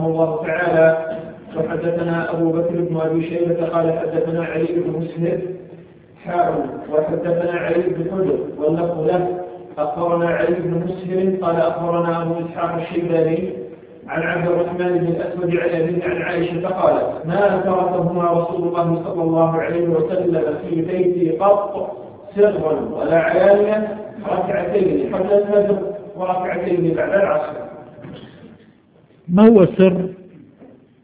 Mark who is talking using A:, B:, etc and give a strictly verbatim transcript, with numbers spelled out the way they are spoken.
A: رحمه الله تعالى. وحدثنا أبو بكر بن أبي شيبة قال حدثنا علي بن مسهر حاول وحدثنا علي بن حجر واللفظ له أخبرنا علي بن مسهر قال أخبرنا أبو إسحاق الشيباني عن عبد الرحمن بن الأسود عن أبيه عن عائشة قالت ما تركهما رسول الله صلى الله عليه وسلم في بيتي قط سرا ولا علانيا ركعتين قبل الفجر وركعتين بعد العصر.
B: ما هو سر